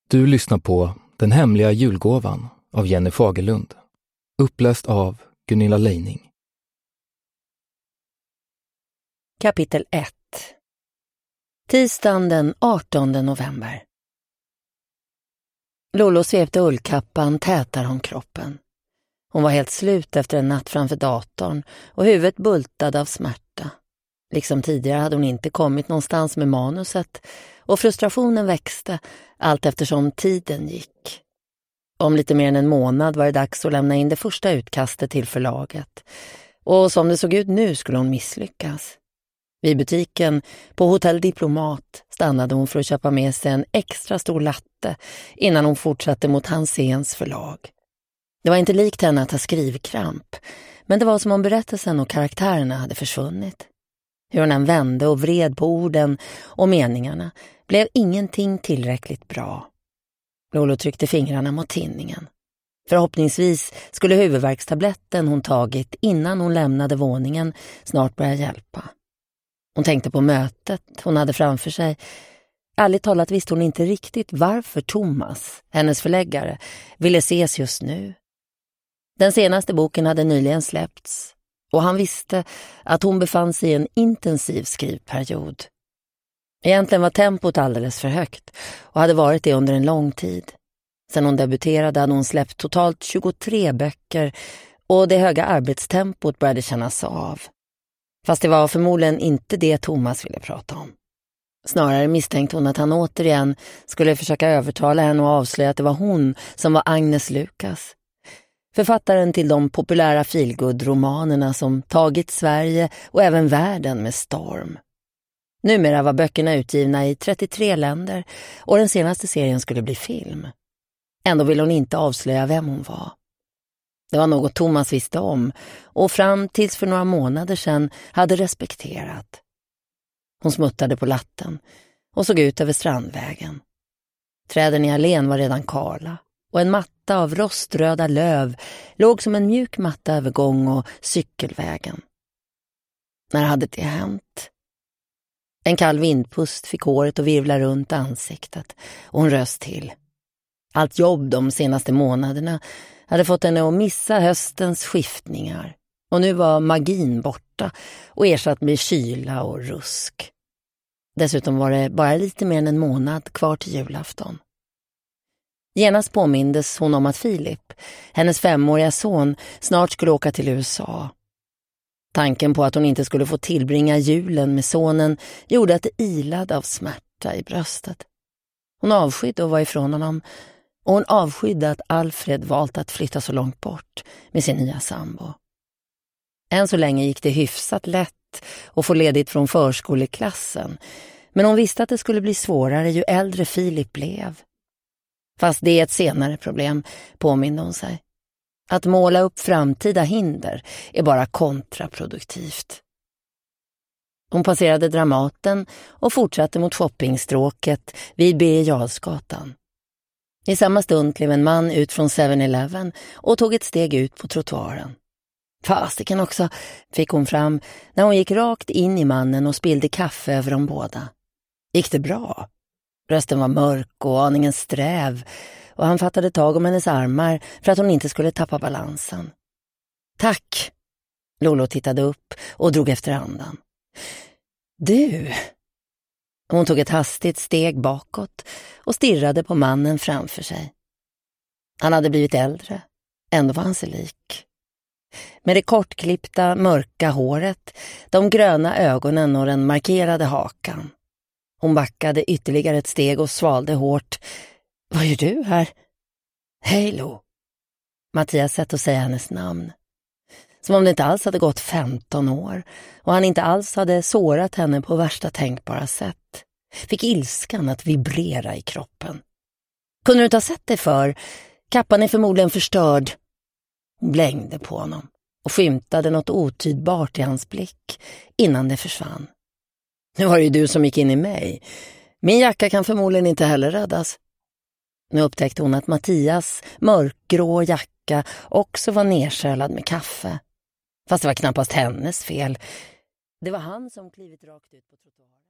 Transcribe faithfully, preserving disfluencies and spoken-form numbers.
Du lyssnar på Den hemliga julgåvan av Jenny Fagerlund. Uppläst av Gunilla Leining. Kapitel ett. Tisdagen den artonde november. Lolo svepte ullkappan tätare om kroppen. Hon var helt slut efter en natt framför datorn och huvudet bultade av smärta. Liksom tidigare hade hon inte kommit någonstans med manuset och frustrationen växte allt eftersom tiden gick. Om lite mer än en månad var det dags att lämna in det första utkastet till förlaget. Och som det såg ut nu skulle hon misslyckas. Vid butiken på Hotell Diplomat stannade hon för att köpa med sig en extra stor latte innan hon fortsatte mot Hanséns förlag. Det var inte likt henne att ha skrivkramp, men det var som om berättelsen och karaktärerna hade försvunnit. Hur hon än vände och vred på orden och meningarna blev ingenting tillräckligt bra. Lolo tryckte fingrarna mot tinningen. Förhoppningsvis skulle huvudvärkstabletten hon tagit innan hon lämnade våningen snart börja hjälpa. Hon tänkte på mötet hon hade framför sig. Ärligt talat visste hon inte riktigt varför Thomas, hennes förläggare, ville ses just nu. Den senaste boken hade nyligen släppts och han visste att hon befann sig i en intensiv skrivperiod. Egentligen var tempot alldeles för högt och hade varit det under en lång tid. Sedan hon debuterade hade hon släppt totalt tjugotre böcker och det höga arbetstempot började kännas av. Fast det var förmodligen inte det Thomas ville prata om. Snarare misstänkte hon att han återigen skulle försöka övertala henne och avslöja att det var hon som var Agnes Lucas. Författaren till de populära feelgood-romanerna som tagit Sverige och även världen med storm. Numera var böckerna utgivna i trettiotre länder och den senaste serien skulle bli film. Ändå ville hon inte avslöja vem hon var. Det var något Thomas visste om och fram tills för några månader sedan hade respekterat. Hon smuttade på latten och såg ut över Strandvägen. Träden i allén var redan kala och en matta av roströda löv låg som en mjuk matta över gång- och cykelvägen. När hade det hänt? En kall vindpust fick håret att virvla runt ansiktet och hon röst till. Allt jobb de senaste månaderna hade fått henne att missa höstens skiftningar och nu var magin borta och ersatt med kyla och rusk. Dessutom var det bara lite mer än en månad kvar till julafton. Genast påmindes hon om att Filip, hennes femåriga son, snart skulle åka till U S A. Tanken på att hon inte skulle få tillbringa julen med sonen gjorde att det ilade av smärta i bröstet. Hon avskydde att vara ifrån honom och hon avskydde att Alfred valt att flytta så långt bort med sin nya sambo. Än så länge gick det hyfsat lätt att få ledigt från förskoleklassen, men hon visste att det skulle bli svårare ju äldre Filip blev. Fast det är ett senare problem, påminde hon sig. Att måla upp framtida hinder är bara kontraproduktivt. Hon passerade Dramaten och fortsatte mot shoppingstråket vid Birger Jarlsgatan. I samma stund klev en man ut från seven eleven och tog ett steg ut på trottoaren. Fasiken också, fick hon fram när hon gick rakt in i mannen och spillde kaffe över dem båda. Gick det bra? Rösten var mörk och aningen sträv och han fattade tag om hennes armar för att hon inte skulle tappa balansen. Tack! Lolo tittade upp och drog efter andan. Du! Hon tog ett hastigt steg bakåt och stirrade på mannen framför sig. Han hade blivit äldre, ändå var han sig lik. Med det kortklippta, mörka håret, de gröna ögonen och den markerade hakan. Hon backade ytterligare ett steg och svalde hårt. Vad gör du här? Hej Lo. Mattias sätt att säga hennes namn. Som om det inte alls hade gått femton år och han inte alls hade sårat henne på värsta tänkbara sätt. Fick ilskan att vibrera i kroppen. Kunde du inte ha sett dig för? Kappan är förmodligen förstörd. Hon blängde på honom och skymtade något otydbart i hans blick innan det försvann. Nu var det ju du som gick in i mig. Min jacka kan förmodligen inte heller räddas. Nu upptäckte hon att Mattias mörkgrå jacka också var nersölad med kaffe. Fast det var knappast hennes fel. Det var han som klivit rakt ut på trottoaren.